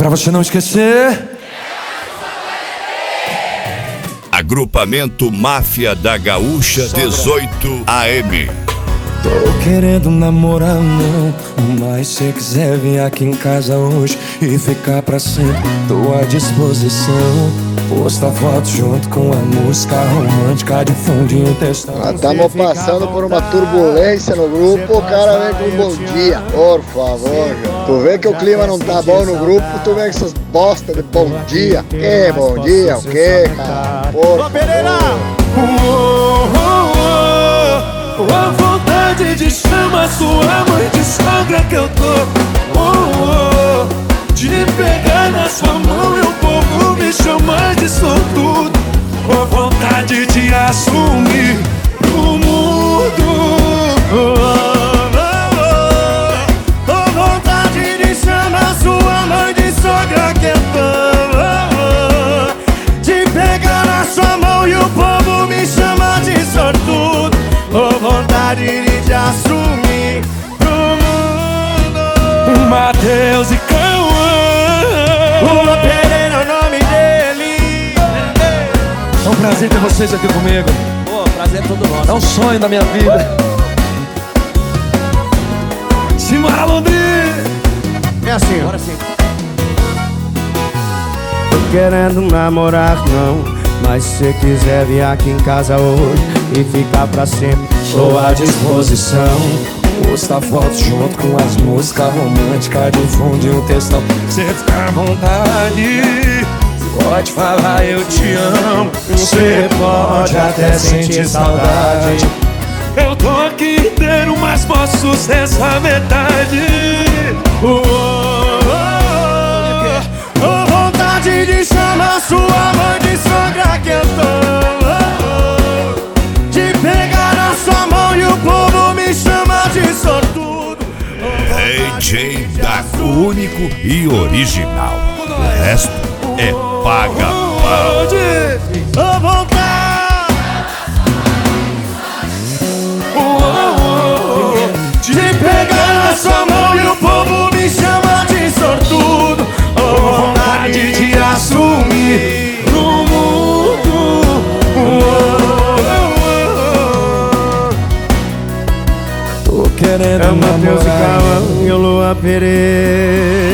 Pra você não esquecer. Agrupamento Máfia da Gaúcha 18 AM. Tô querendo namorar não, mas se quiser vir aqui em casa hoje e ficar pra sempre, tô à disposição. Posta foto junto com a música romântica de fundinho textão. Estamos passando por uma turbulência no grupo, o cara vem com bom dia, por favor. Tu vê que o clima não tá bom no grupo, tu vê essas bosta de bom dia. Que bom dia, o que, cara? Por favor. A vontade de chamar sua mãe de sogra que eu tô. De pegar na sua mão e o povo me chamar de sortudo. A vontade de assumir o mundo. A vontade de chamar sua mãe de sogra que eu tô. De pegar na sua mão e o povo me chamar de sortudo. A vontade de assumir pro mundo. Matheus e Lula Pereira é o nome dele. É um prazer ter vocês aqui comigo. Pô, prazer é todo nosso. É um sonho da minha vida. Simbora, Londrina. É assim, bora sim. Tô querendo namorar não, mas se você quiser vir aqui em casa hoje e ficar pra sempre, Estou à disposição. Posta foto junto com as músicas românticas de fundo e um textão. Cê fica à vontade, pode falar eu te amo. Cê pode até sentir saudade. Eu tô aqui inteiro, mas posso ser essa metade. Vontade de chamar sua mãe de sogra que eu tô. De pegar na sua mão e o povo me chama de sortudo. DJ Daco, único e original. O resto é paga-pau. A vontade de pegar na sua mão e o povo me chama de sortudo. A vontade de assumir no mundo. Tô querendo é o Matheus e namorar. Cauã e o Lula Pereira.